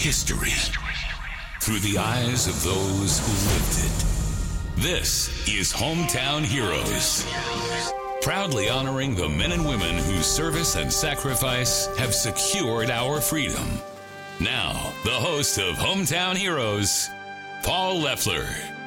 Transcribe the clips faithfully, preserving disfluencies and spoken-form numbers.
History through the eyes of those who lived it. This is Hometown Heroes, proudly honoring the men and women whose service and sacrifice have secured our freedom. Now, the host of Hometown Heroes, Paul Leffler.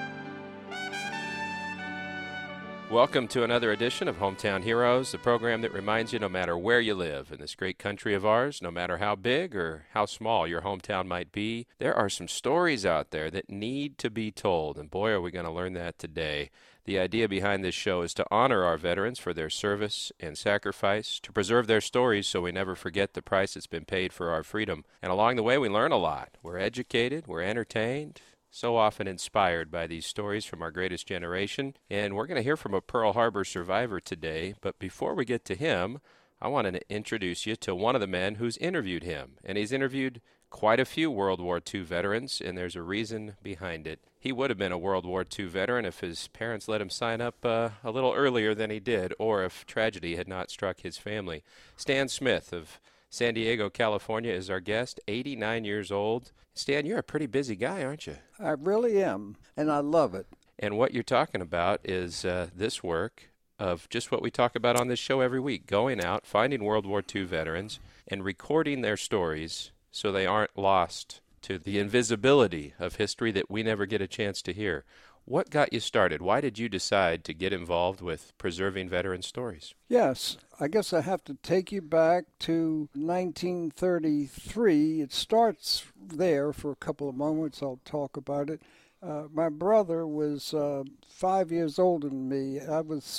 Welcome to another edition of Hometown Heroes, the program that reminds you no matter where you live in this great country of ours, no matter how big or how small your hometown might be, there are some stories out there that need to be told, and boy, are we going to learn that today. The idea behind this show is to honor our veterans for their service and sacrifice, to preserve their stories so we never forget the price that's been paid for our freedom. And along the way, we learn a lot. We're educated, we're entertained, so often inspired by these stories from our greatest generation. And we're going to hear from a Pearl Harbor survivor today. But before we get to him, I want to introduce you to one of the men who's interviewed him. And he's interviewed quite a few World War Two veterans, and there's a reason behind it. He would have been a World War Two veteran if his parents let him sign up uh, a little earlier than he did, or if tragedy had not struck his family. Stan Smith of San Diego, California is our guest, eighty-nine years old. Stan, you're a pretty busy guy, aren't you? I really am, and I love it. And what you're talking about is uh, this work of just what we talk about on this show every week, going out, finding World War Two veterans, and recording their stories so they aren't lost to the invisibility of history that we never get a chance to hear. What got you started? Why did you decide to get involved with preserving veteran stories? Yes, I guess I have to take you back to nineteen thirty-three. It starts there for a couple of moments. I'll talk about it. Uh, my brother was uh, five years older than me. I was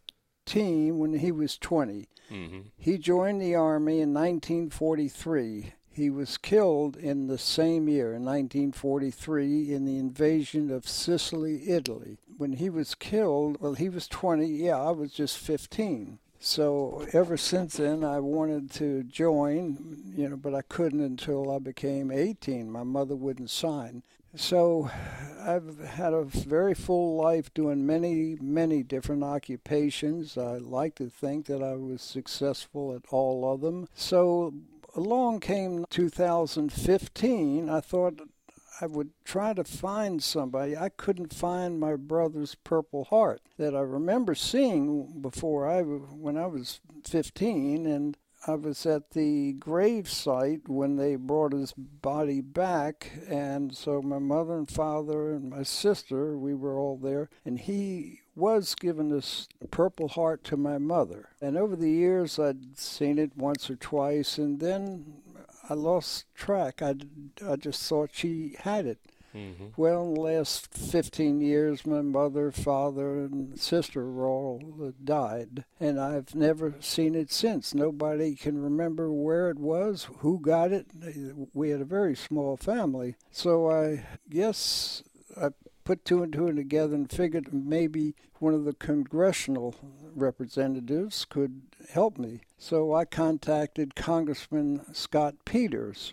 fifteen when he was twenty. Mm-hmm. He joined the Army in nineteen forty-three. He was killed in the same year, in nineteen forty-three, in the invasion of Sicily, Italy. When he was killed, well, he was twenty. Yeah, I was just fifteen. So ever since then, I wanted to join, you know, but I couldn't until I became eighteen. My mother wouldn't sign. So I've had a very full life doing many, many different occupations. I like to think that I was successful at all of them. So along came two thousand fifteen. I thought I would try to find somebody. I couldn't find my brother's Purple Heart that I remember seeing before I, when I was fifteen, and I was at the grave site when they brought his body back, and so my mother and father and my sister, we were all there, and he was given this Purple Heart to my mother. And over the years, I'd seen it once or twice, and then I lost track. I, I just thought she had it. Mm-hmm. Well, in the last fifteen years, my mother, father, and sister all died, and I've never seen it since. Nobody can remember where it was, who got it. We had a very small family, so I guess I put two and two together and figured maybe one of the congressional representatives could help me. So I contacted Congressman Scott Peters,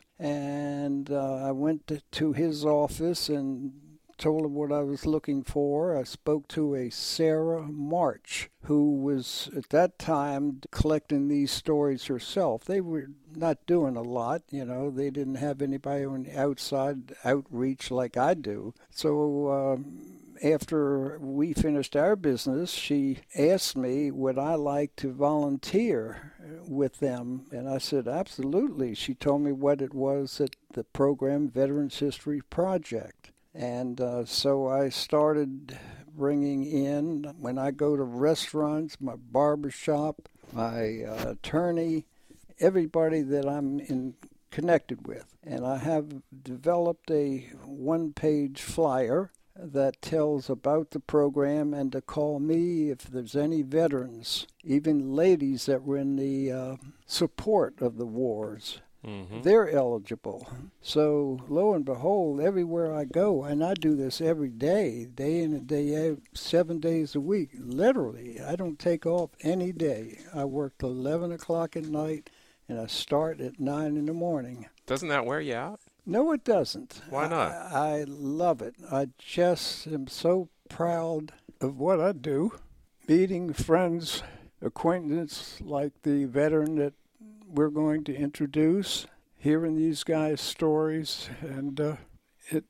and uh, I went to, to his office and told him what I was looking for. I spoke to a Sarah March, who was at that time collecting these stories herself. They were not doing a lot, you know. They didn't have anybody on the outside outreach like I do. So um, after we finished our business, she asked me would I like to volunteer with them, and I said absolutely. She told me what it was at the program Veterans History Project. And uh, so I started bringing in, when I go to restaurants, my barber shop, my uh, attorney, everybody that I'm in, connected with. And I have developed a one-page flyer that tells about the program and to call me if there's any veterans, even ladies that were in the uh, support of the wars. Mm-hmm. They're eligible. So lo and behold, everywhere I go, and I do this every day, day in and day out, seven days a week, literally. I don't take off any day. I work till eleven o'clock at night, and I start at nine in the morning. Doesn't that wear you out? No, it doesn't. Why not? I, I love it. I just am so proud of what I do. Meeting friends, acquaintances like the veteran that we're going to introduce. hearing these guys' stories, and uh, it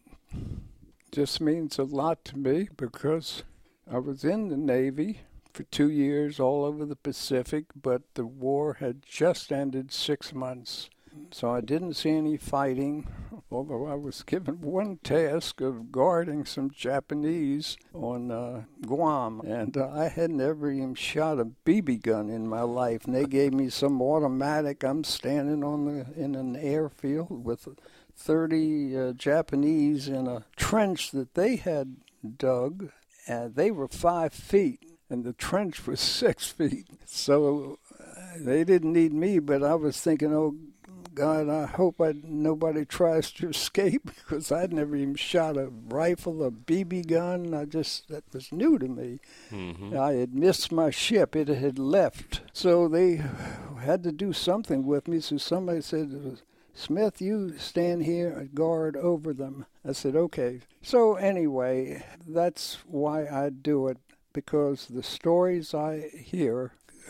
just means a lot to me because I was in the Navy for two years all over the Pacific, but the war had just ended six months. So I didn't see any fighting, although I was given one task of guarding some Japanese on uh, Guam. And uh, I had never even shot a B B gun in my life. And they gave me some automatic. I'm standing on the in an airfield with thirty uh, Japanese in a trench that they had dug. And they were five feet, and the trench was six feet. So uh, they didn't need me, but I was thinking, oh, God, I hope I, nobody tries to escape, because I'd never even shot a rifle, a B B gun. I just, that was new to me. Mm-hmm. I had missed my ship. It had left. So they had to do something with me. So somebody said, Smith, you stand here and guard over them. I said, okay. So anyway, that's why I do it, because the stories I hear,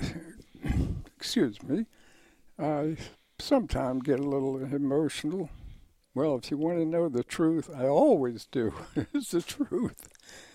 excuse me, I sometimes get a little emotional. Well, if you want to know the truth, I always do. It's the truth.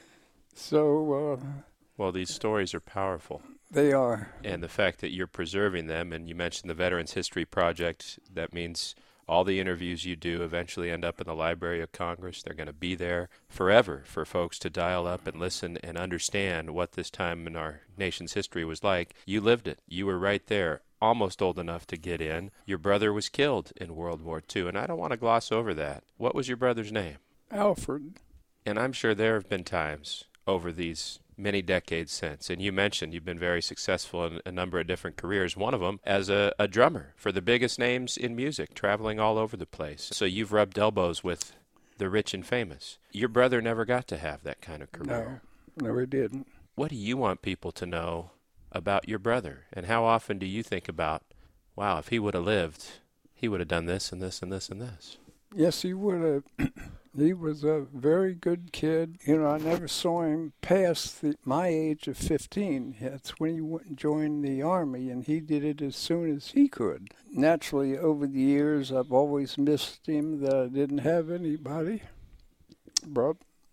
So, uh, well, these stories are powerful. They are. And the fact that you're preserving them, and you mentioned the Veterans History Project, that means all the interviews you do eventually end up in the Library of Congress. They're going to be there forever for folks to dial up and listen and understand what this time in our nation's history was like. You lived it. You were right there, almost old enough to get in. Your brother was killed in World War Two, and I don't want to gloss over that. What was your brother's name? Alfred. And I'm sure there have been times over these many decades since, and you mentioned you've been very successful in a number of different careers, one of them as a, a drummer for the biggest names in music, traveling all over the place. So you've rubbed elbows with the rich and famous. Your brother never got to have that kind of career. No, no, he didn't. What do you want people to know about your brother, and how often do you think about, wow, if he would have lived, he would have done this and this and this and this? Yes, he would have. He was a very good kid. You know, I never saw him past the, my age of fifteen. That's when he went and joined the Army, and he did it as soon as he could. Naturally, over the years, I've always missed him that I didn't have anybody. But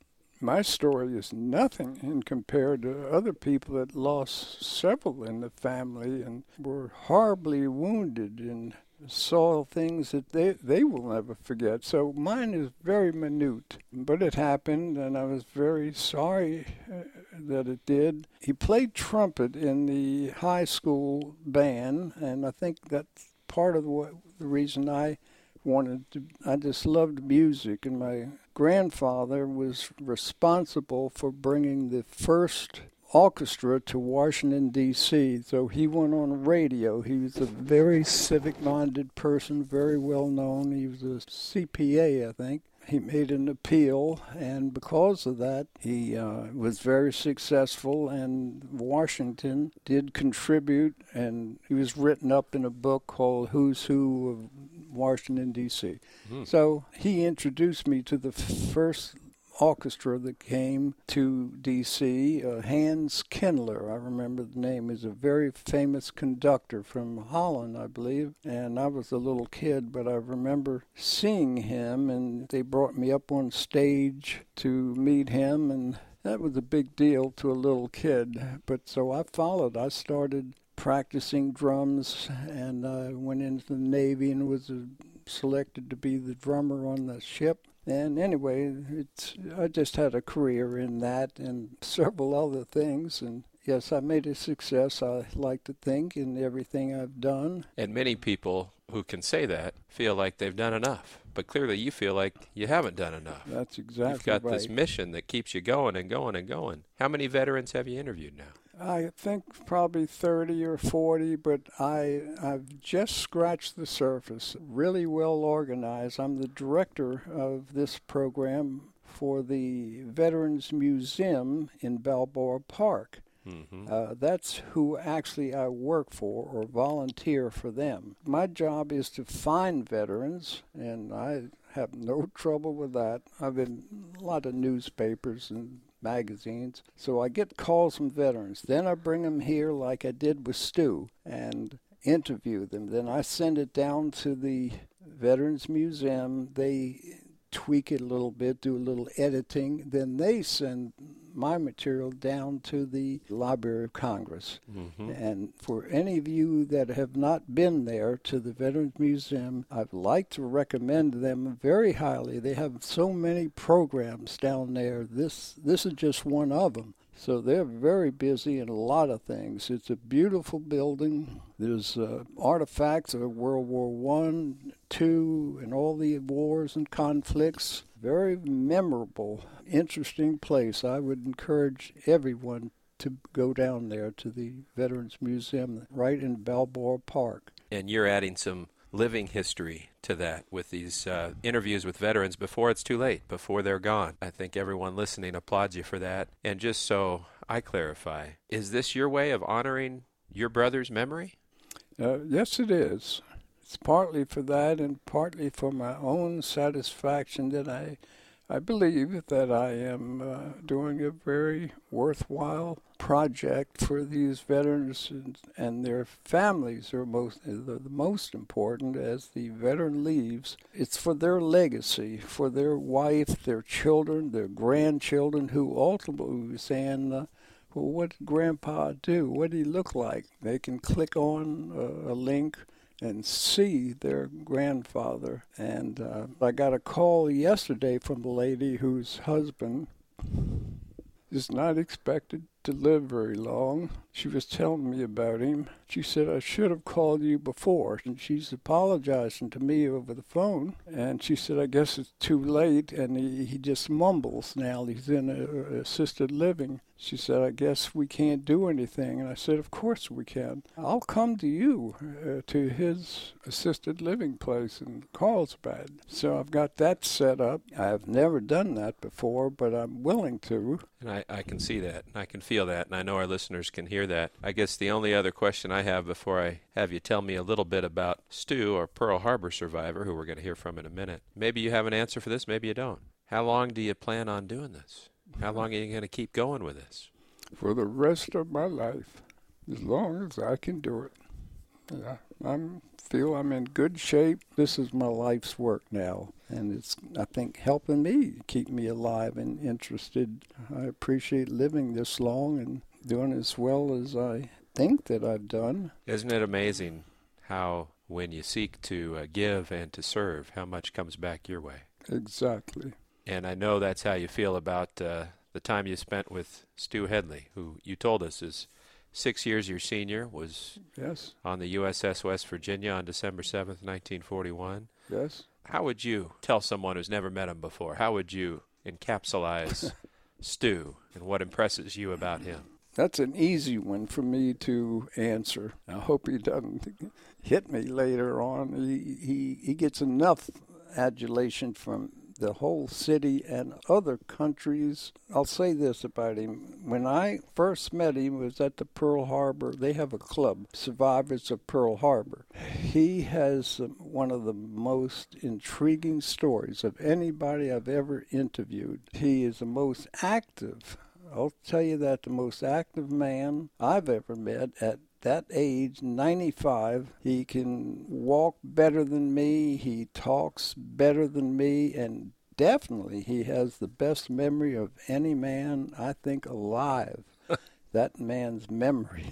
my story is nothing in compared to other people that lost several in the family and were horribly wounded and saw things that they, they will never forget. So mine is very minute, but it happened, and I was very sorry uh, that it did. He played trumpet in the high school band, and I think that's part of the, what, the reason I wanted to. I just loved music, and my grandfather was responsible for bringing the first orchestra to Washington, D C So he went on radio. He was a very civic-minded person, very well known. He was a C P A, I think. He made an appeal, and because of that, he uh, was very successful, and Washington did contribute, and he was written up in a book called Who's Who of Washington, D C Mm. So he introduced me to the first orchestra that came to D C Uh, Hans Kindler, I remember the name, is a very famous conductor from Holland, I believe, and I was a little kid, but I remember seeing him, and they brought me up on stage to meet him, and that was a big deal to a little kid. But so I followed. I started practicing drums, and I went into the Navy and was uh, selected to be the drummer on the ship. And anyway, it's I just had a career in that and several other things. And yes, I made a success, I like to think, in everything I've done. And many people who can say that feel like they've done enough. But clearly you feel like you haven't done enough. That's exactly You've got right. this mission that keeps you going and going and going. How many veterans have you interviewed now? I think probably thirty or forty, but I, I've just scratched the surface. Really well organized. I'm the director of this program for the Veterans Museum in Balboa Park. Mm-hmm. Uh, that's who actually I work for or volunteer for them. My job is to find veterans, and I have no trouble with that. I've been in a lot of newspapers and magazines, so I get calls from veterans. Then I bring them here like I did with Stu and interview them. Then I send it down to the Veterans Museum, they tweak it a little bit, do a little editing, then they send my material down to the Library of Congress. Mm-hmm. And for any of you that have not been there to the Veterans Museum, I'd like to recommend them very highly. They have so many programs down there. This this is just one of them. So they're very busy in a lot of things. It's a beautiful building. There's uh, artifacts of World War One, Two, and all the wars and conflicts. Very memorable, interesting place. I would encourage everyone to go down there to the Veterans Museum right in Balboa Park. And you're adding some living history to that with these uh, interviews with veterans before it's too late, before they're gone. I think everyone listening applauds you for that. And just so I clarify, is this your way of honoring your brother's memory? Uh, yes, it is. It's partly for that and partly for my own satisfaction that I I believe that I am uh, doing a very worthwhile project for these veterans, and, and their families are most the, the most important. As the veteran leaves, it's for their legacy, for their wife, their children, their grandchildren, who ultimately will be saying, uh, well, what did Grandpa do? What did he look like? They can click on uh, a link and see their grandfather. And uh, I got a call yesterday from a lady whose husband is not expected to live very long. She was telling me about him. She said, I should have called you before. And she's apologizing to me over the phone. And she said, I guess it's too late. And he, he just mumbles now. He's in a, a assisted living. She said, I guess we can't do anything. And I said, of course we can. I'll come to you, uh, to his assisted living place in Carlsbad. So I've got that set up. I've never done that before, but I'm willing to. And I, I can see that. I can feel that. And I know our listeners can hear that. I guess the only other question I have before I have you tell me a little bit about Stu, our Pearl Harbor survivor, who we're going to hear from in a minute. Maybe you have an answer for this, maybe you don't. How long do you plan on doing this? How long are you going to keep going with this? For the rest of my life, as long as I can do it. Yeah, I feel I'm in good shape. This is my life's work now, and it's, I think, helping me keep me alive and interested. I appreciate living this long and doing as well as I think that I've done. Isn't it amazing how when you seek to uh, give and to serve, how much comes back your way? Exactly. And I know that's how you feel about uh, the time you spent with Stu Headley, who you told us is six years your senior, was yes. on the U S S West Virginia on December seventh, nineteen forty-one. Yes. How would you tell someone who's never met him before, how would you encapsulize Stu and what impresses you about him? That's an easy one for me to answer. I hope he doesn't hit me later on. He, he, he gets enough adulation from the whole city and other countries. I'll say this about him. When I first met him, it was at the Pearl Harbor. They have a club, Survivors of Pearl Harbor. He has um, one of the most intriguing stories of anybody I've ever interviewed. He is the most active, I'll tell you that, the most active man I've ever met at that age, ninety-five. He can walk better than me, he talks better than me, and definitely he has the best memory of any man, I think, alive. That man's memory.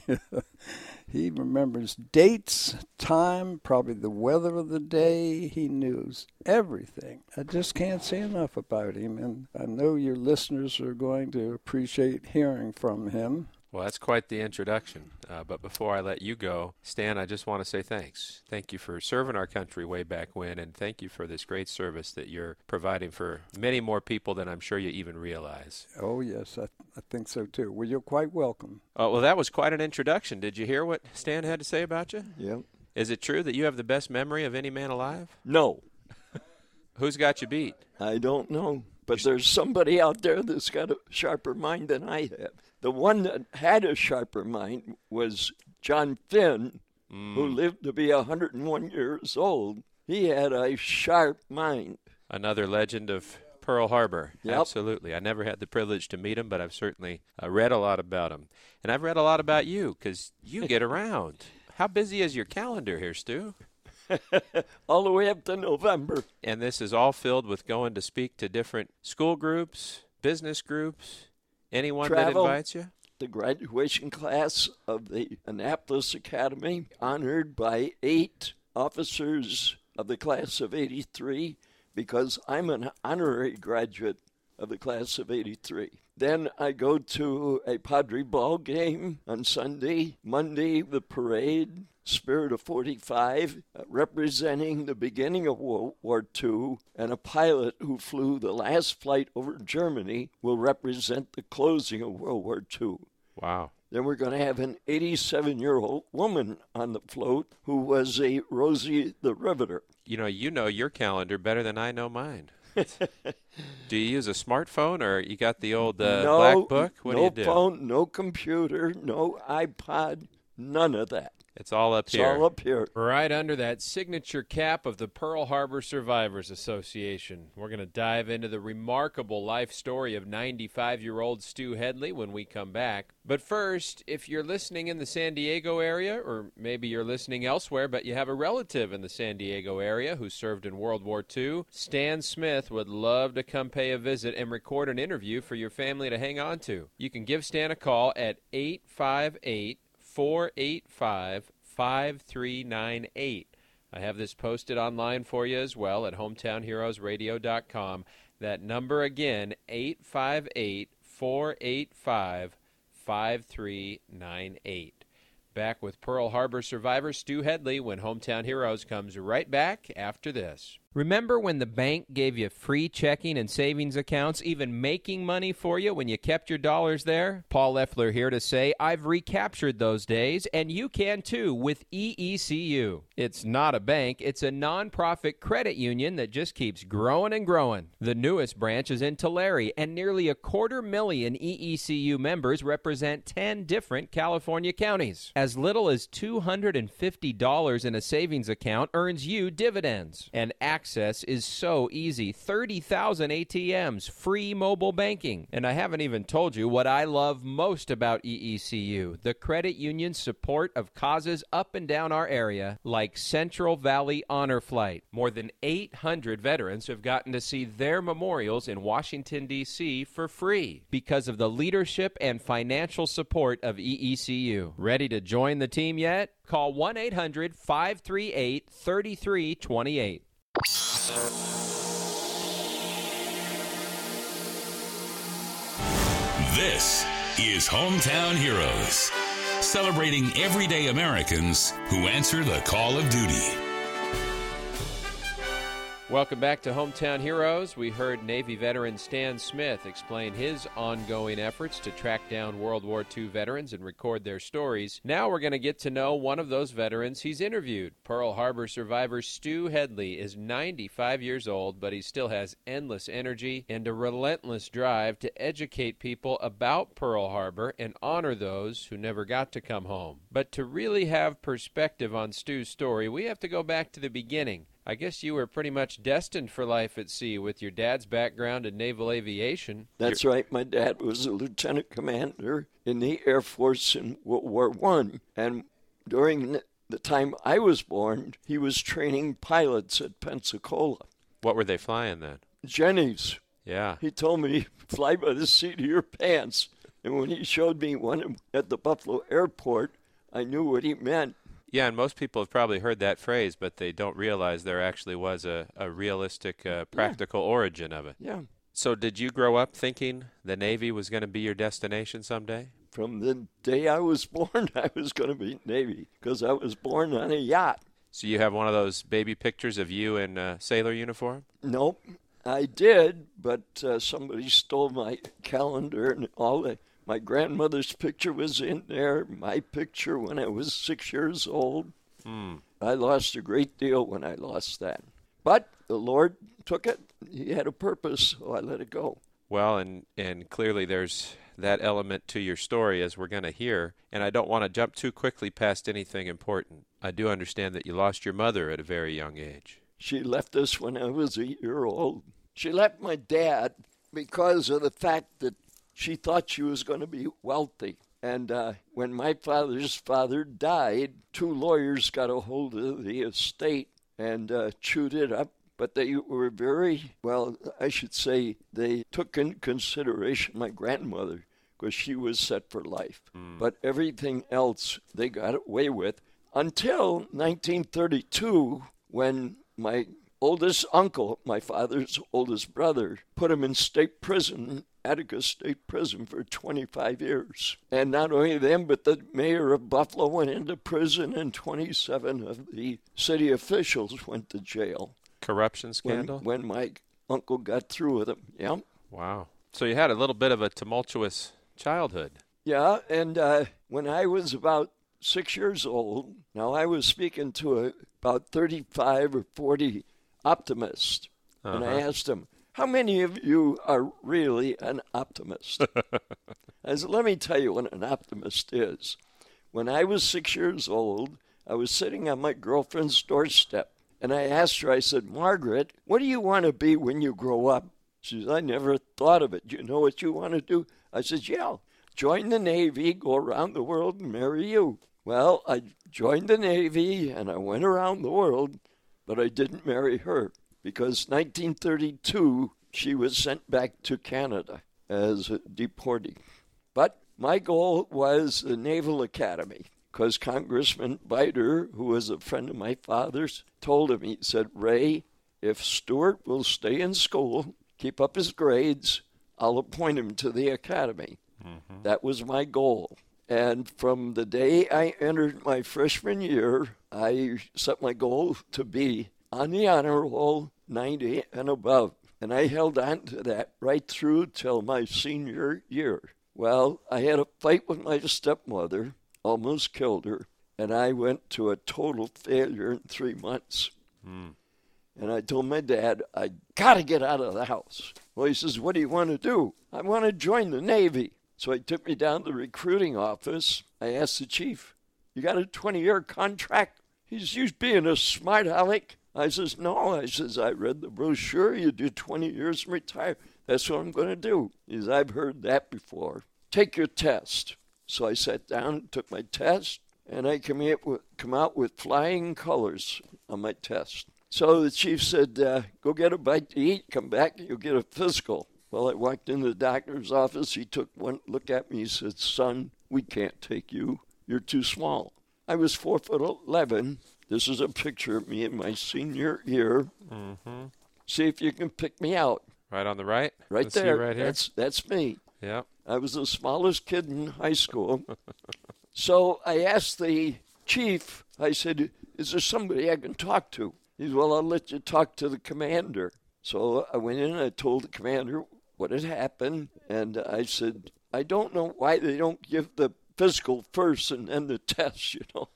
He remembers dates, time, probably the weather of the day. He knows everything. I just can't say enough about him, and I know your listeners are going to appreciate hearing from him. Well, that's quite the introduction. Uh, but before I let you go, Stan, I just want to say thanks. Thank you for serving our country way back when, and thank you for this great service that you're providing for many more people than I'm sure you even realize. Oh, yes, I, I think so, too. Well, you're quite welcome. Uh, well, that was quite an introduction. Did you hear what Stan had to say about you? Yep. Is it true that you have the best memory of any man alive? No. Who's got you beat? I don't know, but there's somebody out there that's got a sharper mind than I have. The one that had a sharper mind was John Finn, mm. who lived to be one hundred one years old. He had a sharp mind. Another legend of Pearl Harbor. Yep. Absolutely. I never had the privilege to meet him, but I've certainly uh, read a lot about him. And I've read a lot about you because you get around. How busy is your calendar here, Stu? All the way up to November. And this is all filled with going to speak to different school groups, business groups, anyone Travel. that invites you? The graduation class of the Annapolis Academy, honored by eight officers of the class of eighty-three, because I'm an honorary graduate of the class of eighty-three. Then I go to a Padre ball game on Sunday. Monday, the parade, Spirit of forty-five, uh, representing the beginning of World War Two, and a pilot who flew the last flight over Germany will represent the closing of World War Two. Wow. Then we're going to have an eighty-seven-year-old woman on the float who was a Rosie the Riveter. You know, you know your calendar better than I know mine. Do you use a smartphone, or you got the old uh, no, black book? What no do you do? phone, no computer, no iPod, none of that. It's all up It's here. all up here. Right under that signature cap of the Pearl Harbor Survivors Association. We're going to dive into the remarkable life story of ninety-five-year-old Stu Headley when we come back. But first, if you're listening in the San Diego area, or maybe you're listening elsewhere, but you have a relative in the San Diego area who served in World War Two, Stan Smith would love to come pay a visit and record an interview for your family to hang on to. You can give Stan a call at eight five eight, four eight five, five three nine eight. I have this posted online for you as well at hometown heroes radio dot com. That number again, eight five eight, four eight five, five three nine eight. Back with Pearl Harbor survivor Stu Headley when Hometown Heroes comes right back after this. Remember when the bank gave you free checking and savings accounts, even making money for you when you kept your dollars there? Paul Leffler here to say I've recaptured those days, and you can too with E E C U. It's not a bank, it's a nonprofit credit union that just keeps growing and growing. The newest branch is in Tulare, and nearly a quarter million E E C U members represent ten different California counties. As little as two hundred fifty dollars in a savings account earns you dividends. And access is so easy. thirty thousand A T Ms, free mobile banking. And I haven't even told you what I love most about E E C U, the credit union's support of causes up and down our area, like Central Valley Honor Flight. More than eight hundred veterans have gotten to see their memorials in Washington, D C for free because of the leadership and financial support of E E C U. Ready to join the team yet? Call one eight hundred, five three eight, three three two eight. This is Hometown Heroes, celebrating everyday Americans who answer the call of duty. Welcome back to Hometown Heroes. We heard Navy veteran Stan Smith explain his ongoing efforts to track down World War Two veterans and record their stories. Now we're going to get to know one of those veterans he's interviewed. Pearl Harbor survivor Stu Headley is ninety-five years old, but he still has endless energy and a relentless drive to educate people about Pearl Harbor and honor those who never got to come home. But to really have perspective on Stu's story, we have to go back to the beginning. I guess you were pretty much destined for life at sea with your dad's background in naval aviation. That's You're... right. My dad was a lieutenant commander in the Air Force in World War One, and during the time I was born, he was training pilots at Pensacola. What were they flying then? Jennies. Yeah. He told me, fly by the seat of your pants. And when he showed me one at the Buffalo airport, I knew what he meant. Yeah, and most people have probably heard that phrase, but they don't realize there actually was a, a realistic, uh, practical yeah. origin of it. Yeah. So did you grow up thinking the Navy was going to be your destination someday? From the day I was born, I was going to be Navy because I was born on a yacht. So you have one of those baby pictures of you in a sailor uniform? Nope. I did, but uh, somebody stole my calendar and all the My grandmother's picture was in there, my picture when I was six years old. Hmm. I lost a great deal when I lost that. But the Lord took it. He had a purpose, so I let it go. Well, and, and clearly there's that element to your story, as we're going to hear. And I don't want to jump too quickly past anything important. I do understand that you lost your mother at a very young age. She left us when I was a year old. She left my dad because of the fact that she thought she was going to be wealthy. And uh, when my father's father died, two lawyers got a hold of the estate and uh, chewed it up. But they were very, well, I should say, they took in consideration my grandmother because she was set for life. Mm. But everything else they got away with until nineteen thirty-two, when my oldest uncle, my father's oldest brother, put him in state prison, Attica State Prison, for twenty-five years. And not only them, but the mayor of Buffalo went into prison, and twenty-seven of the city officials went to jail. Corruption scandal? When, when my uncle got through with him, yeah. Wow. So you had a little bit of a tumultuous childhood. Yeah, and uh, when I was about six years old, now I was speaking to a, about thirty-five or forty optimists, uh-huh. and I asked them, how many of you are really an optimist? I said, let me tell you what an optimist is. When I was six years old, I was sitting on my girlfriend's doorstep, and I asked her, I said, Margaret, what do you want to be when you grow up? She said, I never thought of it. Do you know what you want to do? I said, yeah, join the Navy, go around the world, and marry you. Well, I joined the Navy, and I went around the world, but I didn't marry her because nineteen thirty-two, she was sent back to Canada as a deportee. But my goal was the Naval Academy, because Congressman Biter, who was a friend of my father's, told him, he said, Ray, if Stuart will stay in school, keep up his grades, I'll appoint him to the academy. Mm-hmm. That was my goal. And from the day I entered my freshman year, I set my goal to be on the honor roll, ninety and above. And I held on to that right through till my senior year. Well, I had a fight with my stepmother, almost killed her, and I went to a total failure in three months. Mm. And I told my dad, I got to get out of the house. Well, he says, what do you want to do? I want to join the Navy. So he took me down to the recruiting office. I asked the chief, you got a twenty-year contract? He says, you being a smart aleck? I says, no. I says, I read the brochure. You do twenty years and retire. That's what I'm going to do. He says, I've heard that before. Take your test. So I sat down, took my test, and I come out with, come out with flying colors on my test. So the chief said, uh, go get a bite to eat, come back, you'll get a physical. Well, I walked into the doctor's office. He took one look at me. He said, son, we can't take you. You're too small. I was four foot eleven. This is a picture of me in my senior year. Mm-hmm. See if you can pick me out. Right on the right? Right Let's there. See right here. That's, that's me. Yeah. I was the smallest kid in high school. So I asked the chief, I said, is there somebody I can talk to? He said, well, I'll let you talk to the commander. So I went in and I told the commander what had happened. And I said, I don't know why they don't give the physical first and then the test, you know.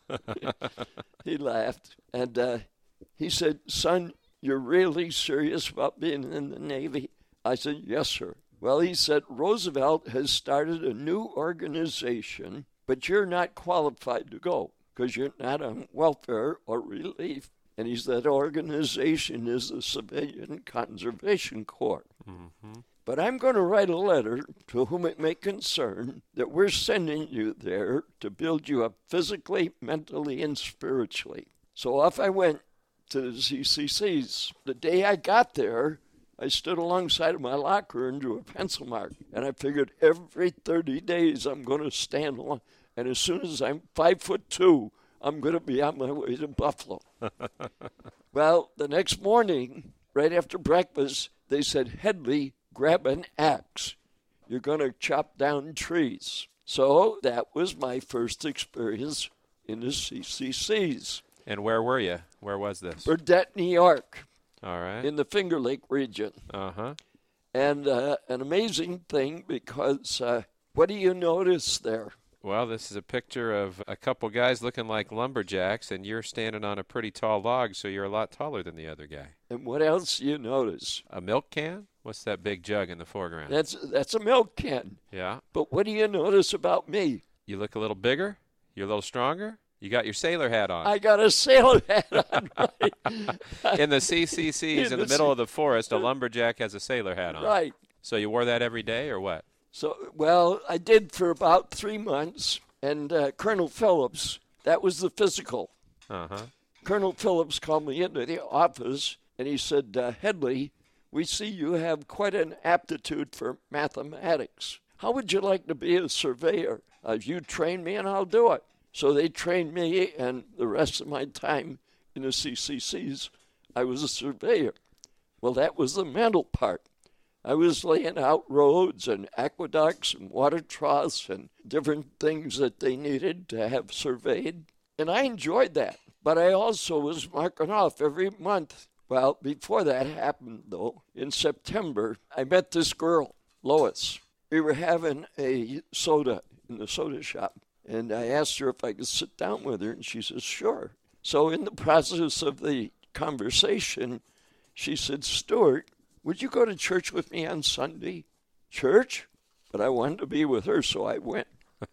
He laughed. And uh, he said, son, you're really serious about being in the Navy? I said, yes, sir. Well, he said, Roosevelt has started a new organization, but you're not qualified to go because you're not on welfare or relief. And he said, that organization is the Civilian Conservation Corps. Mm-hmm. But I'm going to write a letter to whom it may concern that we're sending you there to build you up physically, mentally, and spiritually. So off I went to the C C Cs. The day I got there, I stood alongside of my locker and drew a pencil mark. And I figured every thirty days I'm going to stand along. And as soon as I'm five foot two, I'm going to be on my way to Buffalo. Well, the next morning, right after breakfast, they said, Headley, grab an axe. You're going to chop down trees. So that was my first experience in the C C Cs. And where were you? Where was this? Burdett, New York. All right. In the Finger Lake region. Uh-huh. And uh, an amazing thing because uh, what do you notice there? Well, this is a picture of a couple guys looking like lumberjacks, and you're standing on a pretty tall log, so you're a lot taller than the other guy. And what else do you notice? A milk can? What's that big jug in the foreground? That's that's a milk can. Yeah. But what do you notice about me? You look a little bigger? You're a little stronger? You got your sailor hat on. I got a sailor hat on, right. In the C C Cs, in, in the, the middle C- of the forest, a lumberjack has a sailor hat on. Right. So you wore that every day or what? So, well, I did for about three months. And uh, Colonel Phillips, that was the physical. Uh-huh. Colonel Phillips called me into the office, and he said, uh, Headley, we see you have quite an aptitude for mathematics. How would you like to be a surveyor? Uh, you train me, and I'll do it. So they trained me, and the rest of my time in the C C Cs, I was a surveyor. Well, that was the mental part. I was laying out roads and aqueducts and water troughs and different things that they needed to have surveyed, and I enjoyed that. But I also was marking off every month. Well, before that happened, though, in September, I met this girl, Lois. We were having a soda in the soda shop, and I asked her if I could sit down with her, and she says, sure. So in the process of the conversation, she said, Stuart, would you go to church with me on Sunday? Church? But I wanted to be with her, so I went.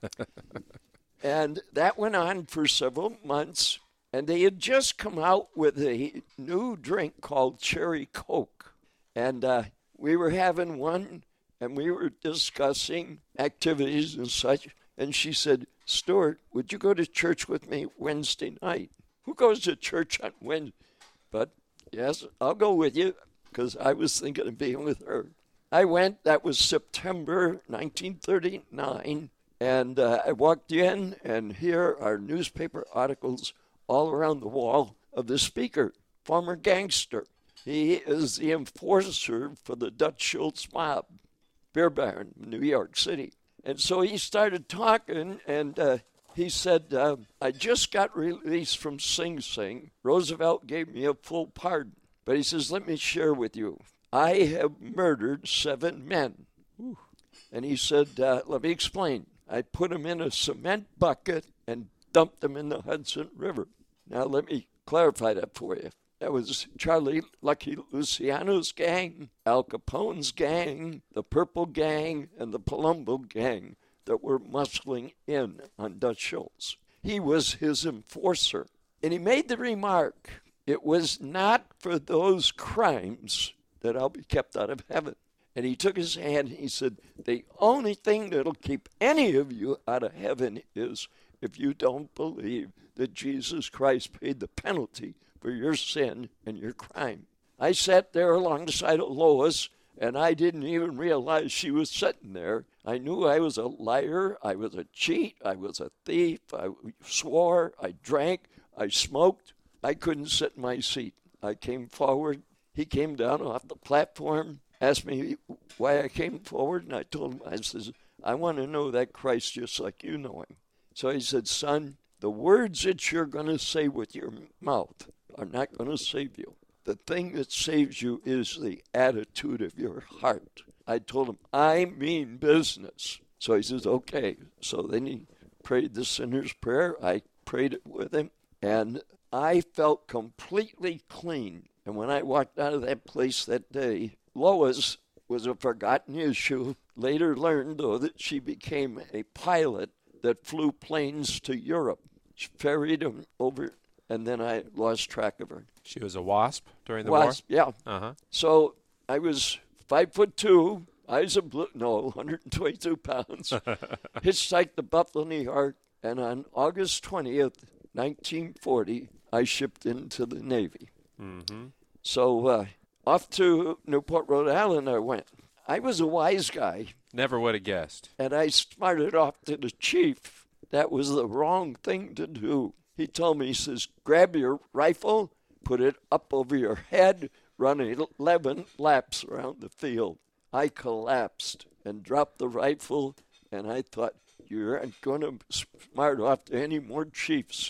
And that went on for several months, and they had just come out with a new drink called Cherry Coke. And uh, we were having one, and we were discussing activities and such, and she said, Stuart, would you go to church with me Wednesday night? Who goes to church on Wednesday? But, yes, I'll go with you, because I was thinking of being with her. I went, that was September nineteen thirty-nine, and uh, I walked in, and here are newspaper articles all around the wall of the speaker, former gangster. He is the enforcer for the Dutch Schultz mob, beer baron, New York City. And so he started talking, and uh, he said, uh, I just got released from Sing Sing. Roosevelt gave me a full pardon. But he says, let me share with you. I have murdered seven men. Ooh. And he said, uh, let me explain. I put them in a cement bucket and dumped them in the Hudson River. Now let me clarify that for you. That was Charlie Lucky Luciano's gang, Al Capone's gang, the Purple Gang, and the Palumbo Gang that were muscling in on Dutch Schultz. He was his enforcer. And he made the remark, it was not for those crimes that I'll be kept out of heaven. And he took his hand and he said, the only thing that'll keep any of you out of heaven is if you don't believe that Jesus Christ paid the penalty for your sin and your crime. I sat there alongside of Lois, and I didn't even realize she was sitting there. I knew I was a liar, I was a cheat, I was a thief, I swore, I drank, I smoked. I couldn't sit in my seat. I came forward. He came down off the platform, asked me why I came forward, and I told him, I said, I want to know that Christ just like you know him. So he said, son, the words that you're going to say with your mouth are not going to save you. The thing that saves you is the attitude of your heart. I told him, I mean business. So he says, okay. So then he prayed the sinner's prayer. I prayed it with him, and I felt completely clean. And when I walked out of that place that day, Lois was a forgotten issue. Later learned, though, that she became a pilot that flew planes to Europe. She ferried them over, and then I lost track of her. She was a WASP during the Wasp, war? Yeah. Uh-huh. So I was five foot two, eyes of blue, no, one hundred twenty-two pounds, hitchhiked to Buffalo, New York, and on August twentieth, nineteen forty, I shipped into the Navy. Mm-hmm. So uh, off to Newport, Rhode Island I went. I was a wise guy. Never would have guessed. And I smarted off to the chief. That was the wrong thing to do. He told me, he says, grab your rifle, put it up over your head, run eleven laps around the field. I collapsed and dropped the rifle, and I thought, you aren't going to smart off to any more chiefs.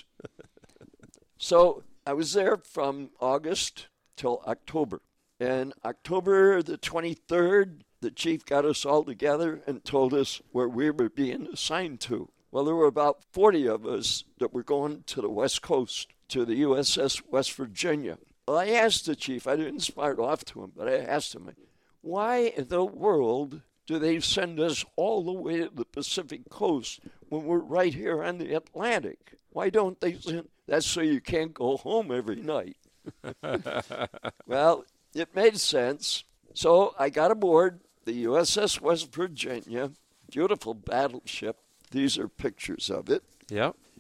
So I was there from August till October. And October the twenty-third, the chief got us all together and told us where we were being assigned to. Well, there were about forty of us that were going to the West Coast, to the U S S West Virginia. Well, I asked the chief, I didn't smart off to him, but I asked him, why in the world do they send us all the way to the Pacific Coast when we're right here on the Atlantic? Why don't they send, that's so you can't go home every night. Well, it made sense. So I got aboard the U S S West Virginia, beautiful battleship. These are pictures of it. Yep.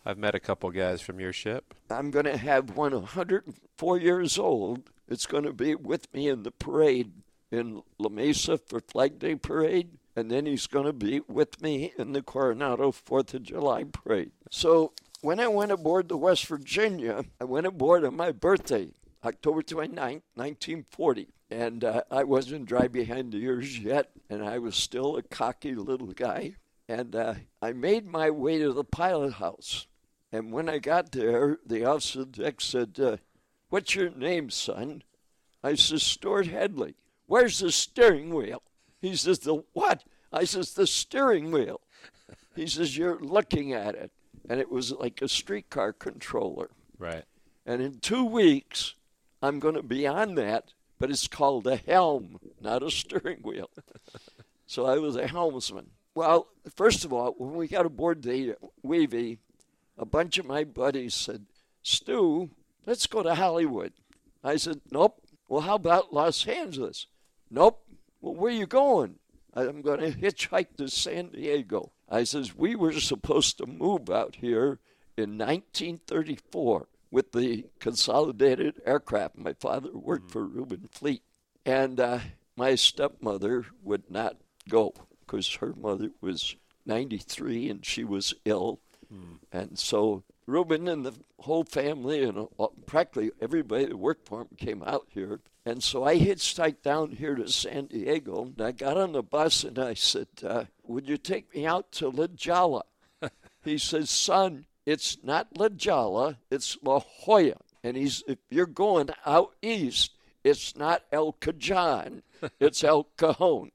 I've met a couple guys from your ship. I'm going to have one one hundred four years old. It's going to be with me in the parade in La Mesa for Flag Day Parade, and then he's going to be with me in the Coronado fourth of July Parade. So when I went aboard the West Virginia, I went aboard on my birthday, October twenty-ninth, nineteen forty. And uh, I wasn't dry behind the ears yet, and I was still a cocky little guy. And uh, I made my way to the pilot house. And when I got there, the officer deck said, uh, "What's your name, son?" I said, "Stuart Headley." "Where's the steering wheel?" He says, "The what?" I says, "The steering wheel." He says, "You're looking at it." And it was like a streetcar controller. Right. And in two weeks, I'm going to be on that. But it's called a helm, not a steering wheel. So I was a helmsman. Well, first of all, when we got aboard the Weavy, a bunch of my buddies said, "Stu, let's go to Hollywood." I said, "Nope." "Well, how about Los Angeles?" "Nope." "Well, where are you going?" "I'm going to hitchhike to San Diego." I says, "We were supposed to move out here in nineteen thirty-four. With the Consolidated Aircraft." My father worked for Reuben Fleet. And uh, my stepmother would not go because her mother was ninety-three and she was ill. Mm. And so Reuben and the whole family and uh, practically everybody that worked for him came out here. And so I hitchhiked down here to San Diego. And I got on the bus and I said, uh, "Would you take me out to La Jolla?" He says, "Son, it's not La Jolla, it's La Jolla." And he's, if you're going out east, it's not El Cajon, it's El Cajon.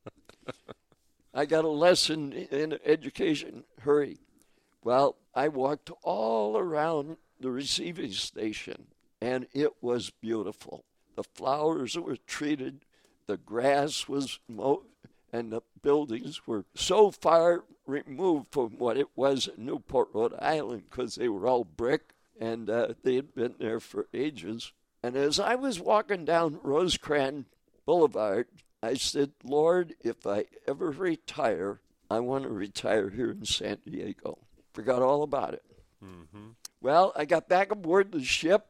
I got a lesson in education. Hurry. Well, I walked all around the receiving station, and it was beautiful. The flowers were treated, the grass was mowed, and the buildings were so far removed from what it was in Newport, Rhode Island, because they were all brick, and uh, they had been there for ages. And as I was walking down Rosecrans Boulevard, I said, "Lord, if I ever retire, I want to retire here in San Diego." Forgot all about it. Mm-hmm. Well, I got back aboard the ship.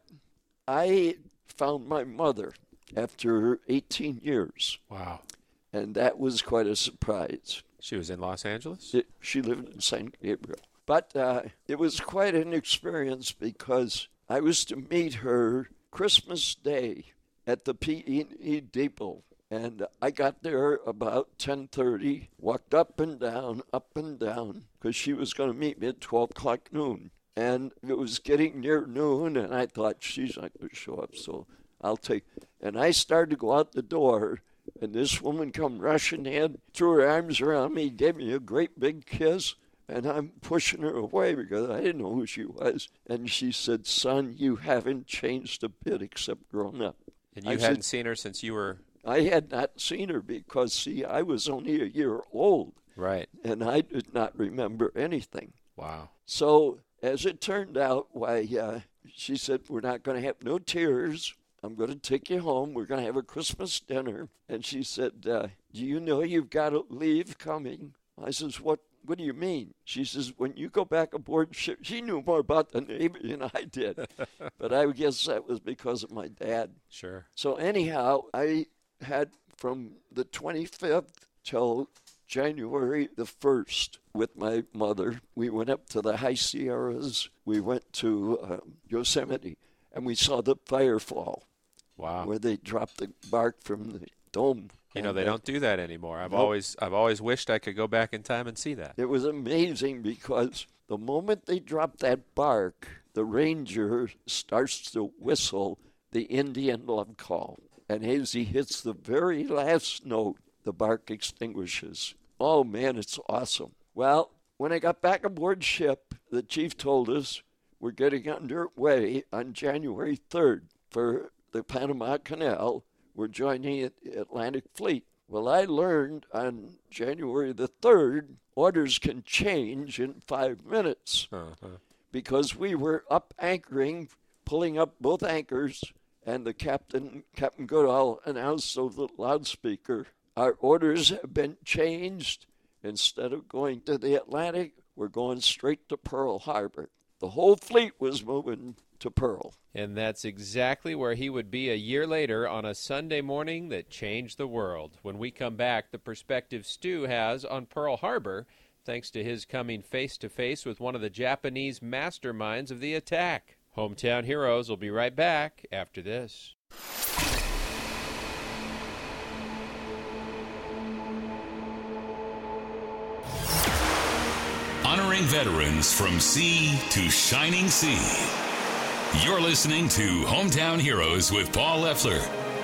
I found my mother after eighteen years. Wow. And that was quite a surprise. She was in Los Angeles? It, she lived in San Gabriel. But uh, it was quite an experience because I was to meet her Christmas Day at the P E and E depot. And I got there about ten thirty, walked up and down, up and down, because she was going to meet me at twelve o'clock noon. And it was getting near noon, and I thought, she's not going to show up, so I'll take. And I started to go out the door, and this woman come rushing in, threw her arms around me, gave me a great big kiss, and I'm pushing her away because I didn't know who she was. And she said, "Son, you haven't changed a bit except grown up." And you I hadn't said, seen her since you were... I had not seen her because, see, I was only a year old. Right. And I did not remember anything. Wow. So, as it turned out, why, uh, she said, "We're not going to have no tears. I'm going to take you home. We're going to have a Christmas dinner." And she said, uh, "Do you know you've got a leave coming?" I says, what What do you mean?" She says, "When you go back aboard ship," she knew more about the Navy than I did. But I guess that was because of my dad. Sure. So anyhow, I had from the twenty-fifth till January the first with my mother. We went up to the High Sierras. We went to um, Yosemite, and we saw the firefall. Wow. Where they dropped the bark from the dome. You know, they don't do that anymore. I've Nope. always I've always wished I could go back in time and see that. It was amazing because the moment they drop that bark, the ranger starts to whistle the Indian love call. And as he hits the very last note, the bark extinguishes. Oh, man, it's awesome. Well, when I got back aboard ship, the chief told us we're getting underway on January third for the Panama Canal. We're joining the Atlantic Fleet. Well, I learned on January the third, orders can change in five minutes uh-huh. because we were up anchoring, pulling up both anchors, and the captain, Captain Goodall, announced over the loudspeaker, "Our orders have been changed. Instead of going to the Atlantic, we're going straight to Pearl Harbor." the whole fleet was moving to Pearl. And that's exactly where he would be a year later on a Sunday morning that changed the world. When we come back, the perspective Stu has on Pearl Harbor, thanks to his coming face-to-face with one of the Japanese masterminds of the attack. Hometown Heroes will be right back after this. Honoring veterans from sea to shining sea. You're listening to Hometown Heroes with Paul Leffler.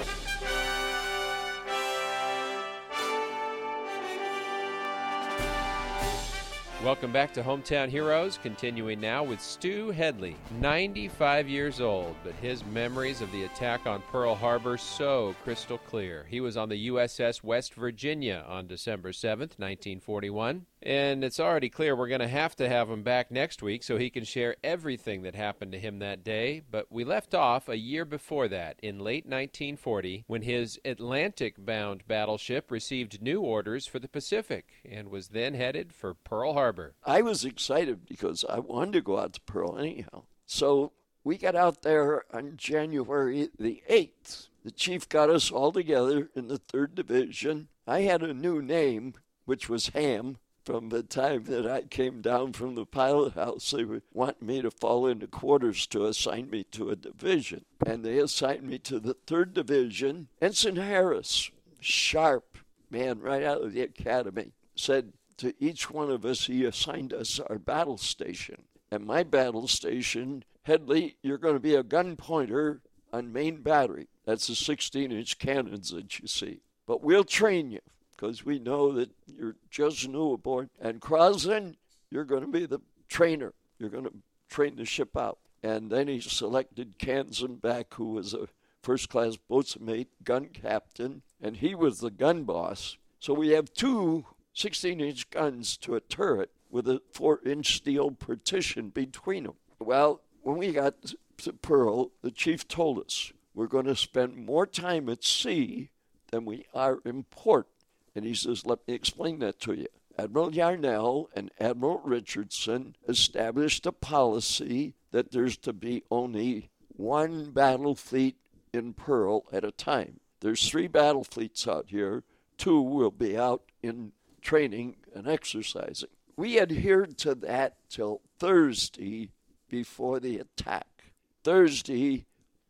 Welcome back to Hometown Heroes, continuing now with Stu Headley, ninety-five years old, but his memories of the attack on Pearl Harbor so crystal clear. He was on the U S S West Virginia on December seventh, nineteen forty-one, and it's already clear we're going to have to have him back next week so he can share everything that happened to him that day, but we left off a year before that, in late nineteen forty, when his Atlantic-bound battleship received new orders for the Pacific and was then headed for Pearl Harbor. I was excited because I wanted to go out to Pearl anyhow. So we got out there on January the eighth. The chief got us all together in the third Division. I had a new name, which was Ham. From the time that I came down from the pilot house, they would want me to fall into quarters to assign me to a division. And they assigned me to the third Division. Ensign Harris, sharp man right out of the academy, said, to each one of us, he assigned us our battle station. And my battle station, Headley, you're going to be a gun pointer on Main Battery. That's the sixteen-inch cannons that you see. But we'll train you, because we know that you're just new aboard. And Crosland, you're going to be the trainer. You're going to train the ship out. And then he selected Kanzenbeck, who was a first-class boatswain gun captain, and he was the gun boss. So we have two sixteen-inch guns to a turret with a four-inch steel partition between them. Well, when we got to Pearl, the chief told us we're going to spend more time at sea than we are in port. And he says, let me explain that to you. Admiral Yarnell and Admiral Richardson established a policy that there's to be only one battle fleet in Pearl at a time. There's three battle fleets out here. Two will be out in training and exercising. We adhered to that till Thursday before the attack. Thursday,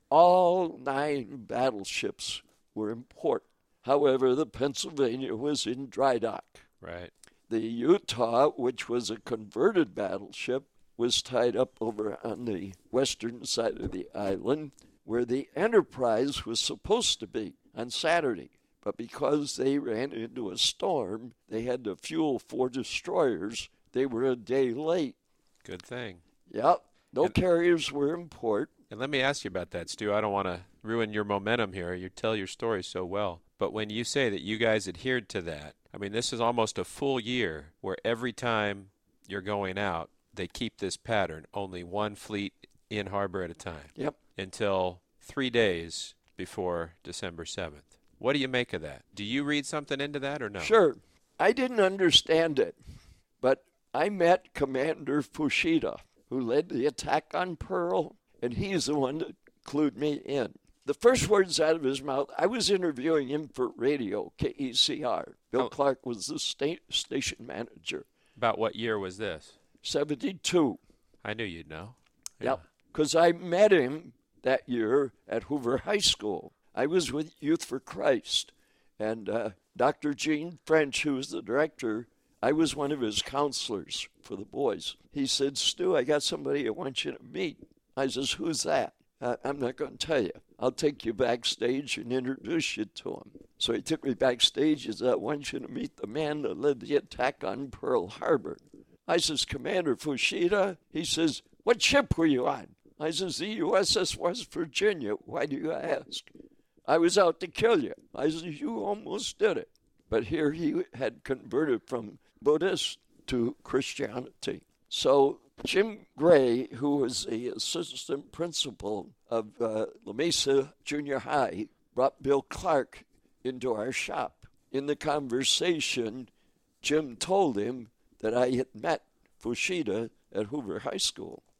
all nine battleships were in port. However, the Pennsylvania was in dry dock. Right. The Utah, which was a converted battleship, was tied up over on the western side of the island where the Enterprise was supposed to be on Saturday. But because they ran into a storm, they had to fuel four destroyers. They were a day late. Good thing. Yep. No and, carriers were in port. And let me ask you about that, Stu. I don't want to ruin your momentum here. You tell your story so well. But when you say that you guys adhered to that, I mean, this is almost a full year where every time you're going out, they keep this pattern, only one fleet in harbor at a time. Yep. Until three days before December seventh. What do you make of that? Do you read something into that or no? Sure. I didn't understand it, but I met Commander Fushida, who led the attack on Pearl, and he's the one that clued me in. The first words out of his mouth, I was interviewing him for radio, K E C R. Bill oh. Clark was the sta- station manager. About what year was this? seventy-two. I knew you'd know. Yeah, because I met him that year at Hoover High School. I was with Youth for Christ, and uh, Doctor Gene French, who was the director, I was one of his counselors for the boys. He said, Stu, I got somebody I want you to meet. I says, who's that? Uh, I'm not going to tell you. I'll take you backstage and introduce you to him. So he took me backstage. He said, I want you to meet the man that led the attack on Pearl Harbor. I says, Commander Fushida? He says, what ship were you on? I says, the U S S West Virginia. Why do you ask? I was out to kill you. I said, you almost did it. But here he had converted from Buddhist to Christianity. So Jim Gray, who was the assistant principal of uh, La Mesa Junior High, brought Bill Clark into our shop. In the conversation, Jim told him that I had met Fushida at Hoover High School.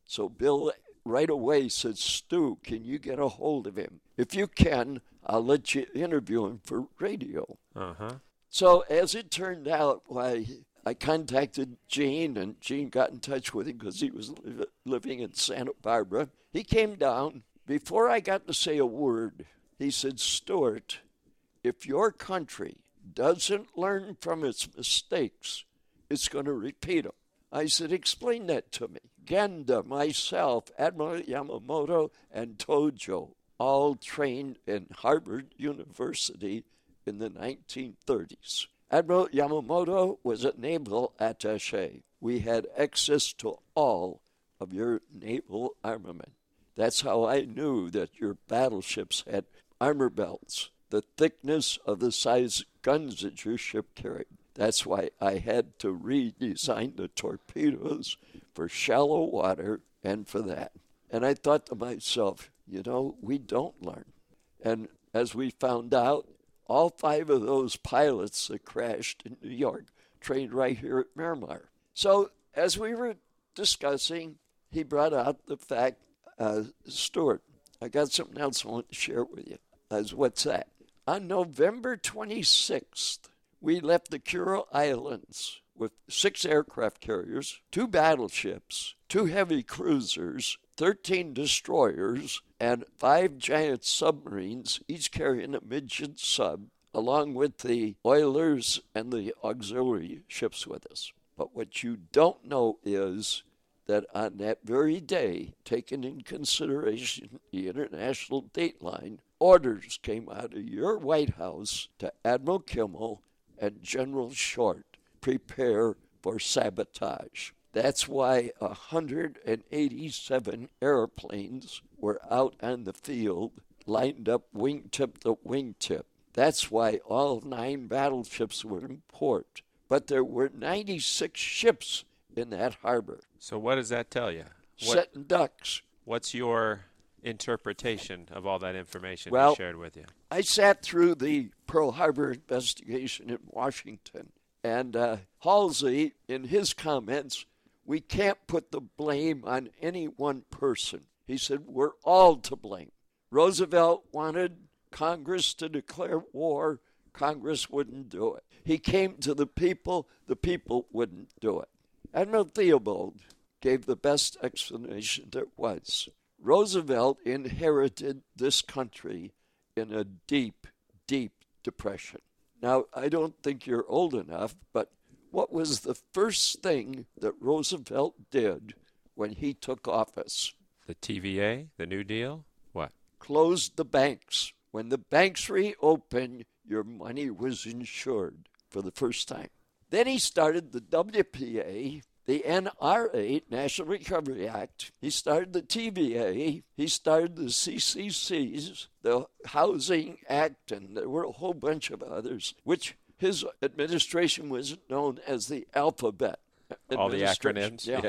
So Bill right away said, Stu, can you get a hold of him? If you can, I'll let you interview him for radio. Uh-huh. So as it turned out, why I contacted Gene, and Gene got in touch with him because he was li- living in Santa Barbara. He came down. Before I got to say a word, he said, Stuart, if your country doesn't learn from its mistakes, it's going to repeat them. I said, explain that to me. Genda, myself, Admiral Yamamoto, and Tojo all trained in Harvard University in the nineteen thirties. Admiral Yamamoto was a naval attaché. We had access to all of your naval armament. That's how I knew that your battleships had armor belts, the thickness of the size guns that your ship carried. That's why I had to redesign the torpedoes for shallow water and for that. And I thought to myself, you know, we don't learn. And as we found out, all five of those pilots that crashed in New York trained right here at Miramar. So as we were discussing, he brought out the fact, uh, Stuart, I got something else I want to share with you. I said, what's that? On November twenty-sixth, we left the Kurile Islands with six aircraft carriers, two battleships, two heavy cruisers, thirteen destroyers, and five giant submarines, each carrying a midget sub, along with the oilers and the auxiliary ships with us. But what you don't know is that on that very day, taking in consideration the international dateline, orders came out of your White House to Admiral Kimmel and General Short, prepare for sabotage. That's why one hundred eighty-seven airplanes were out on the field, lined up wingtip to wingtip. That's why all nine battleships were in port. But there were ninety-six ships in that harbor. So what does that tell you? What, Setting ducks. what's your interpretation of all that information Well, we shared with you? I sat through the Pearl Harbor investigation in Washington, and uh, Halsey, in his comments, we can't put the blame on any one person. He said, we're all to blame. Roosevelt wanted Congress to declare war. Congress wouldn't do it. He came to the people. The people wouldn't do it. Admiral Theobald gave the best explanation there was. Roosevelt inherited this country in a deep, deep depression. Now, I don't think you're old enough, but what was the first thing that Roosevelt did when he took office? The T V A, the New Deal? What? Closed the banks. When the banks reopened, your money was insured for the first time. Then he started the W P A, the N R A, National Recovery Act. He started the T V A. He started the C C Cs, the Housing Act, and there were a whole bunch of others, which his administration was known as the alphabet. All the acronyms? Yeah. yeah.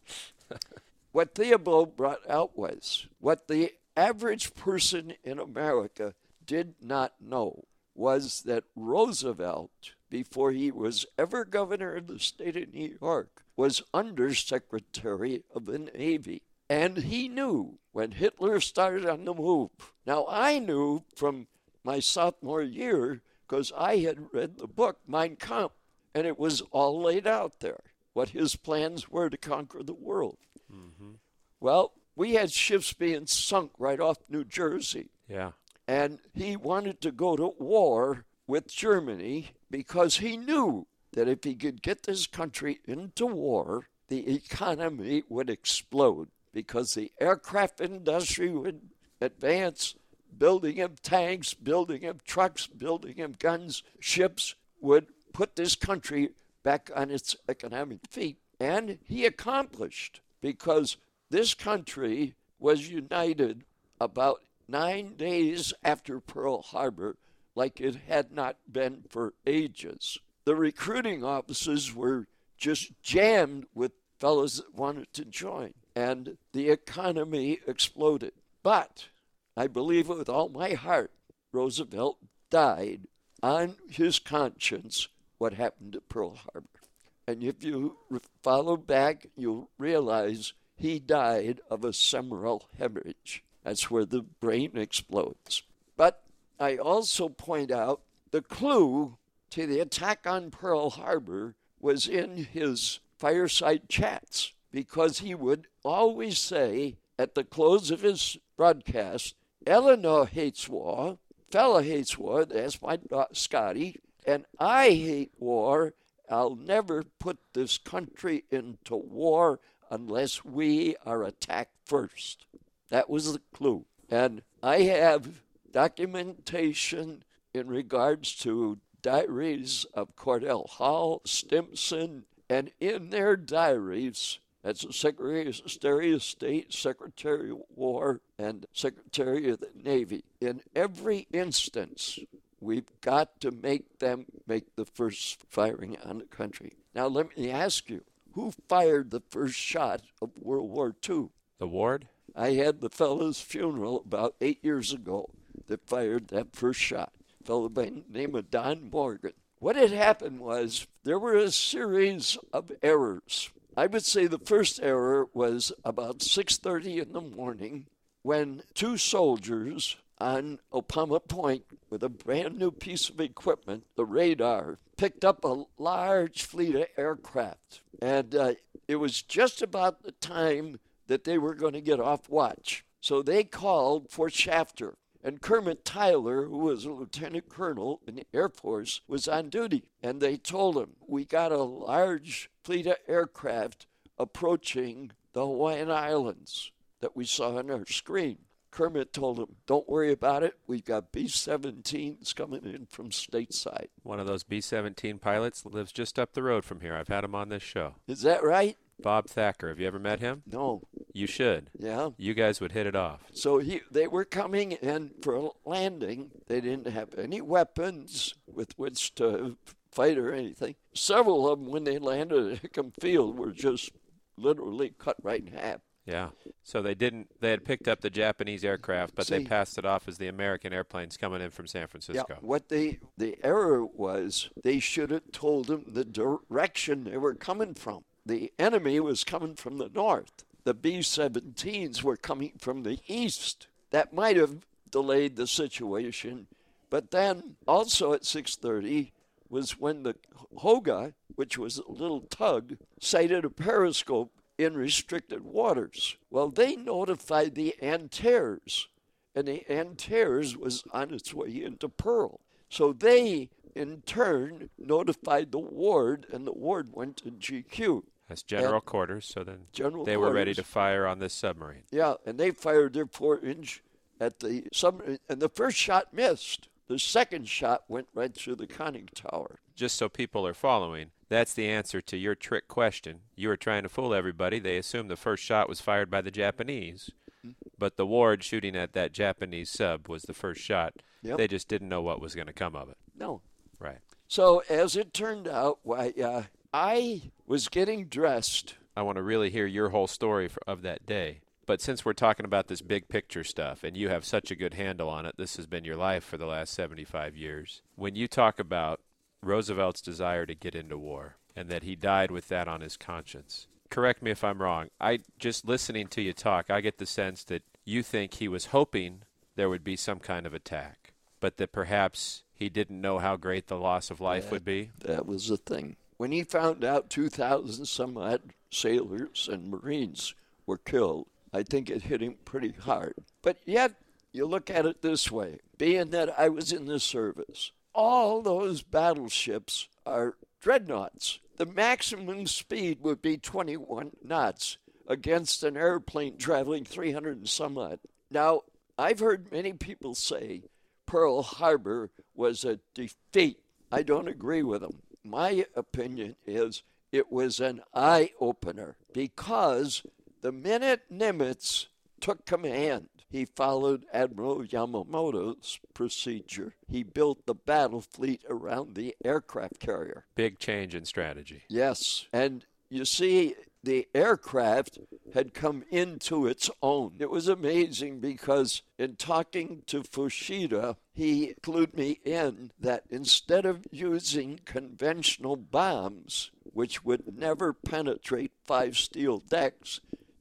What Theobald brought out was what the average person in America did not know was that Roosevelt, before he was ever governor of the state of New York, was undersecretary of the Navy. And he knew when Hitler started on the move. Now, I knew from my sophomore year because I had read the book, Mein Kampf, and it was all laid out there, what his plans were to conquer the world. Mm-hmm. Well, we had ships being sunk right off New Jersey. Yeah. And he wanted to go to war with Germany because he knew that if he could get this country into war, the economy would explode because the aircraft industry would advance, building of tanks, building of trucks, building of guns, ships would put this country back on its economic feet. And he accomplished because this country was united about nine days after Pearl Harbor like it had not been for ages. The recruiting offices were just jammed with fellows that wanted to join, and the economy exploded. But I believe with all my heart, Roosevelt died on his conscience what happened to Pearl Harbor. And if you follow back, you'll realize he died of a cerebral hemorrhage. That's where the brain explodes. But I also point out the clue to the attack on Pearl Harbor was in his fireside chats, because he would always say at the close of his broadcast, Eleanor hates war, fella hates war, that's my Scotty, and I hate war. I'll never put this country into war unless we are attacked first. That was the clue. And I have documentation in regards to diaries of Cordell Hull, Stimson, and in their diaries, as the Secretary of State, Secretary of War, and Secretary of the Navy, in every instance, we've got to make them make the first firing on the country. Now, let me ask you, who fired the first shot of World War Two? The Ward? I had the fellow's funeral about eight years ago that fired that first shot. A fellow by the name of Don Morgan. What had happened was there were a series of errors. I would say the first error was about six thirty in the morning when two soldiers on Opama Point with a brand new piece of equipment, the radar, picked up a large fleet of aircraft. And uh, it was just about the time that they were going to get off watch. So they called Fort Shafter. And Kermit Tyler, who was a lieutenant colonel in the Air Force, was on duty. And they told him, we got a large fleet of aircraft approaching the Hawaiian Islands that we saw on our screen. Kermit told him, don't worry about it. We've got B seventeens coming in from stateside. One of those B seventeen pilots lives just up the road from here. I've had him on this show. Is that right? Bob Thacker. Have you ever met him? No. You should. Yeah. You guys would hit it off. So he, they were coming in for a landing. They didn't have any weapons with which to fight or anything. Several of them, when they landed at Hickam Field, were just literally cut right in half. Yeah. So they didn't, they had picked up the Japanese aircraft, but See, they passed it off as the American airplanes coming in from San Francisco. Yeah, what they, the error was, they should have told them the direction they were coming from. The enemy was coming from the north. The B seventeens were coming from the east. That might have delayed the situation. But then, also at six thirty, was when the Hoga, which was a little tug, sighted a periscope in restricted waters. Well, they notified the Antares, and the Antares was on its way into Pearl. So they, in turn, notified the Ward, and the Ward went to G Q. That's general and quarters, so then general they quarters. were ready to fire on this submarine. Yeah, and they fired their four-inch at the submarine, and the first shot missed. The second shot went right through the conning tower. Just so people are following, that's the answer to your trick question. You were trying to fool everybody. They assumed the first shot was fired by the Japanese, mm-hmm. but the Ward shooting at that Japanese sub was the first shot. Yep. They just didn't know what was going to come of it. No. Right. So as it turned out, why, uh, I was getting dressed. I want to really hear your whole story for, of that day. But since we're talking about this big picture stuff, and you have such a good handle on it, this has been your life for the last seventy-five years. When you talk about Roosevelt's desire to get into war and that he died with that on his conscience, correct me if I'm wrong. I just listening to you talk, I get the sense that you think he was hoping there would be some kind of attack, but that perhaps he didn't know how great the loss of life that, would be. That was the thing. When he found out two thousand some odd sailors and Marines were killed, I think it hit him pretty hard. But yet, you look at it this way. Being that I was in the service, all those battleships are dreadnoughts. The maximum speed would be twenty-one knots against an airplane traveling three hundred and some odd. Now, I've heard many people say Pearl Harbor was a defeat. I don't agree with them. My opinion is it was an eye-opener because the minute Nimitz took command, he followed Admiral Yamamoto's procedure. He built the battle fleet around the aircraft carrier. Big change in strategy. Yes, and you see, the aircraft had come into its own. It was amazing because in talking to Fushida, he clued me in that instead of using conventional bombs, which would never penetrate five steel decks,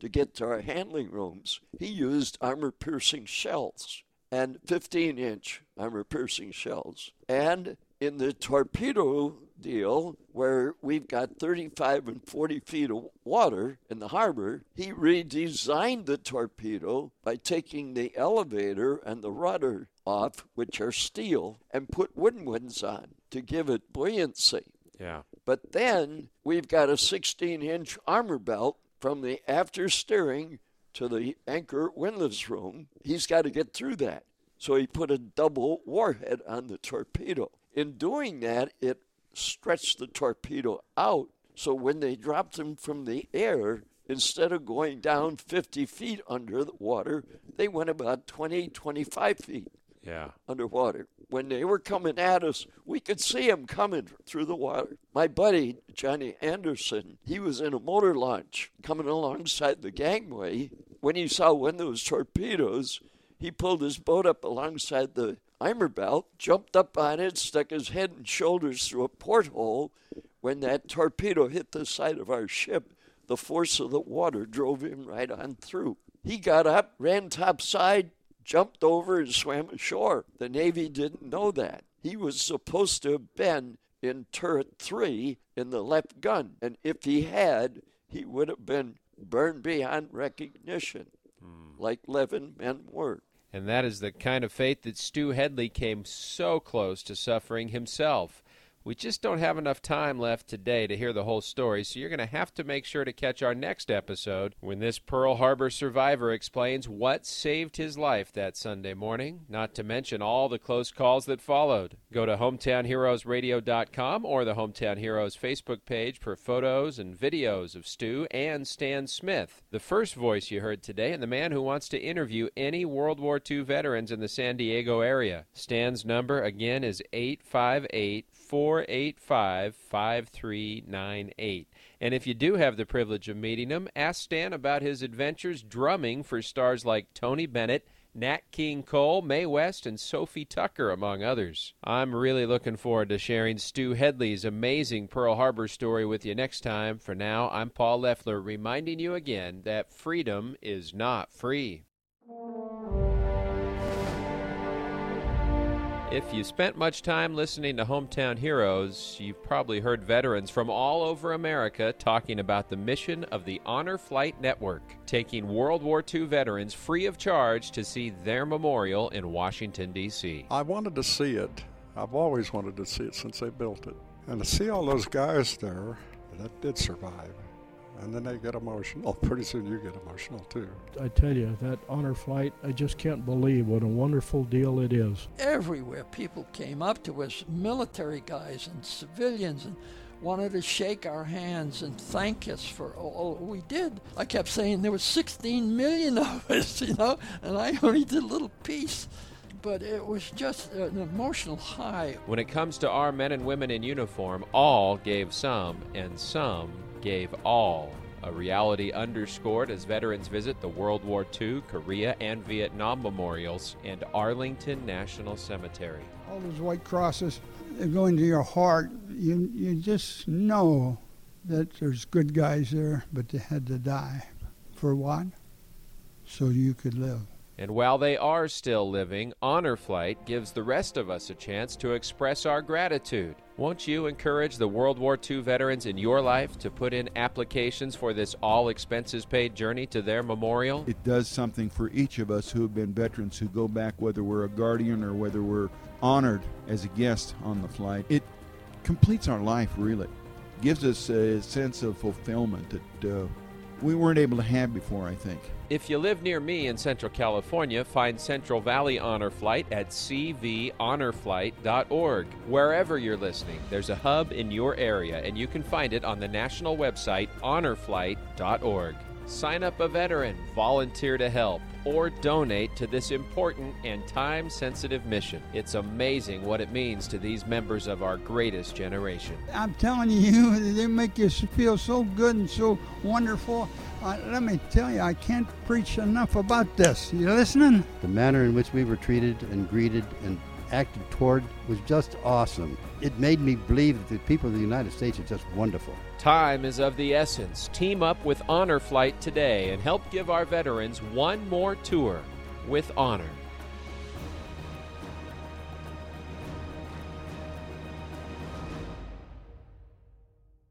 to get to our handling rooms, he used armor-piercing shells, and fifteen-inch armor-piercing shells. And in the torpedo deal, where we've got thirty-five and forty feet of water in the harbor, he redesigned the torpedo by taking the elevator and the rudder off, which are steel, and put wooden ones on to give it buoyancy. Yeah. But then we've got a sixteen-inch armor belt from the after steering to the anchor windlass room. He's got to get through that. So he put a double warhead on the torpedo. In doing that, it stretched the torpedo out, so when they dropped them from the air, instead of going down fifty feet under the water, they went about twenty, twenty-five feet yeah. underwater. When they were coming at us, we could see them coming through the water. My buddy, Johnny Anderson, he was in a motor launch coming alongside the gangway. When he saw one of those torpedoes, he pulled his boat up alongside the armor belt, jumped up on it, stuck his head and shoulders through a porthole. When that torpedo hit the side of our ship, the force of the water drove him right on through. He got up, ran topside, jumped over and swam ashore. The Navy didn't know that. He was supposed to have been in turret three in the left gun, and if he had, he would have been burned beyond recognition, mm. like eleven men were. And that is the kind of fate that Stu Headley came so close to suffering himself. We just don't have enough time left today to hear the whole story, so you're going to have to make sure to catch our next episode when this Pearl Harbor survivor explains what saved his life that Sunday morning, not to mention all the close calls that followed. Go to hometown heroes radio dot com or the Hometown Heroes Facebook page for photos and videos of Stu and Stan Smith, the first voice you heard today and the man who wants to interview any World War Two veterans in the San Diego area. Stan's number, again, is eight five eight, four eight five, five three nine eight. And if you do have the privilege of meeting him, ask Stan about his adventures drumming for stars like Tony Bennett, Nat King Cole, Mae West, and Sophie Tucker, among others. I'm really looking forward to sharing Stu Headley's amazing Pearl Harbor story with you next time. For now, I'm Paul Leffler, reminding you again that freedom is not free. If you spent much time listening to Hometown Heroes, you've probably heard veterans from all over America talking about the mission of the Honor Flight Network, taking World War Two veterans free of charge to see their memorial in Washington, D C I wanted to see it. I've always wanted to see it since they built it. And to see all those guys there that did survive. And then they get emotional. Pretty soon you get emotional, too. I tell you, that honor flight, I just can't believe what a wonderful deal it is. Everywhere people came up to us, military guys and civilians, and wanted to shake our hands and thank us for all we did. I kept saying there were sixteen million of us, you know, and I only did a little piece. But it was just an emotional high. When it comes to our men and women in uniform, all gave some, and some gave all. A reality underscored as veterans visit the World War Two, Korea, and Vietnam memorials and Arlington National Cemetery. All those white crosses, they go into your heart. You, you just know that there's good guys there, but they had to die. For what? So you could live. And while they are still living, Honor Flight gives the rest of us a chance to express our gratitude. Won't you encourage the World War Two veterans in your life to put in applications for this all-expenses-paid journey to their memorial? It does something for each of us who have been veterans who go back, whether we're a guardian or whether we're honored as a guest on the flight. It completes our life, really. Gives us a sense of fulfillment that uh, we weren't able to have before, I think. If you live near me in Central California, find Central Valley Honor Flight at c v honor flight dot org. Wherever you're listening, there's a hub in your area, and you can find it on the national website honor flight dot org. Sign up a veteran, volunteer to help, or donate to this important and time-sensitive mission. It's amazing what it means to these members of our greatest generation. I'm telling you, they make you feel so good and so wonderful. Uh, let me tell you, I can't preach enough about this. You listening? The manner in which we were treated and greeted and acted toward was just awesome. It made me believe that the people of the United States are just wonderful. Time is of the essence. Team up with Honor Flight today and help give our veterans one more tour with honor.